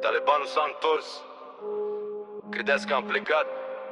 Talibanul s-a întors. Credeți că am plecat?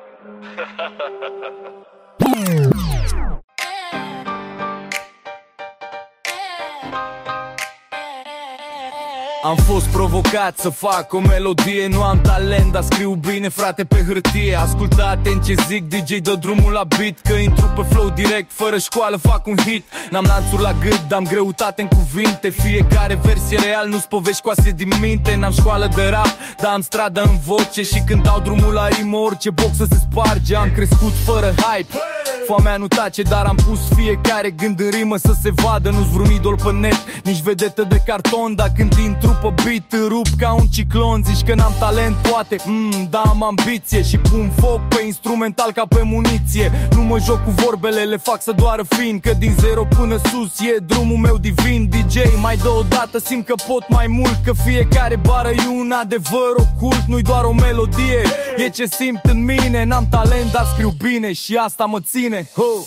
Am fost provocat să fac o melodie. Nu am talent, dar scriu bine, frate, pe hârtie. Ascultă atent ce zic, DJ dă drumul la beat, că intru pe flow direct, fără școală fac un hit. N-am lanțuri la gât, dar am greutate în cuvinte. Fiecare vers e real, nu-s povești scoase din minte. N-am școală de rap, dar am stradă în voce. Și când dau drumul la rimă, orice boxă se sparge. Am crescut fără hype, foamea nu tace, dar am pus fiecare gând în rimă să se vadă. Nu-s vreun idol pe net, nici vedetă de carton, dar când intru pe beat îl rup ca un ciclon. Zici că n-am talent, poate, da, am ambiție. Și pun foc pe instrumental ca pe muniție. Nu mă joc cu vorbele, le fac să doară fin, că din zero până sus e drumul meu divin. DJ, mai dă o dată, simt că pot mai mult, că fiecare bară e un adevăr ocult. Nu-i doar o melodie, e ce simt în mine. N-am talent, dar scriu bine și asta mă ține.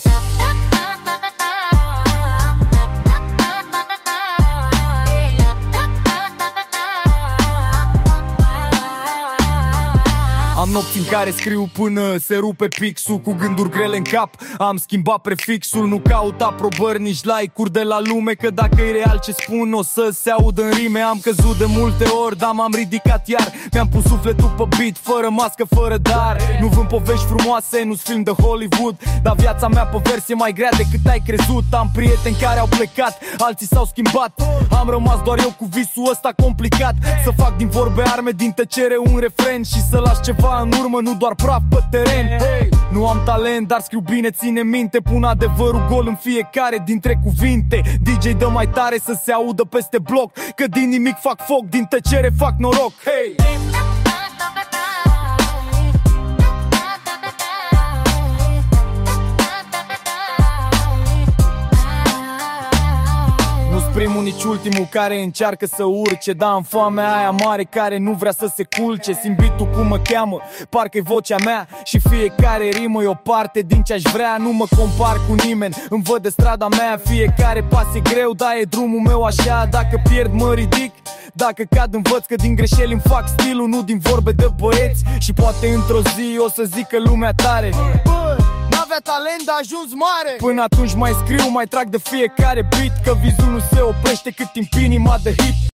Am nopți în care scriu până se rupe pixul, cu gânduri grele în cap. Am schimbat prefixul, nu caut aprobări, nici like-uri de la lume, că dacă e real ce spun o să se audă în rime. Am căzut de multe ori, dar m-am ridicat iar. Mi-am pus sufletul pe beat, fără mască, fără dar. Nu vând povești frumoase, nu-s film de Hollywood, dar viața mea pe vers e mai grea decât ai crezut. Am prieteni care au plecat, alții s-au schimbat. Am rămas doar eu cu visul ăsta complicat, să fac din vorbe arme, din tăcere un refren, și să las ceva în urmă, nu doar praf pe teren. Nu am talent, dar scriu bine, ține minte. Pun adevărul gol în fiecare dintre cuvinte. DJ dă mai tare să se audă peste bloc, că din nimic fac foc, din tăcere fac noroc. Primul, nici ultimul care încearcă să urce, dar am foamea aia mare care nu vrea să se culce. Simt beat-ul cum mă cheamă, parcă-i vocea mea, și fiecare rimă e o parte din ce-aș vrea. Nu mă compar cu nimeni, îmi văd de strada mea. Fiecare pas e greu, dar e drumul meu așa. Dacă pierd mă ridic, dacă cad învăț, că din greșeli îmi fac stilul, nu din vorbe de băieți. Și poate într-o zi o să zică lumea tare: n-avea talent, dar a ajuns mare. Până atunci mai scriu, mai trag de fiecare beat, că vizul nu se oprește cât timp inima de hit.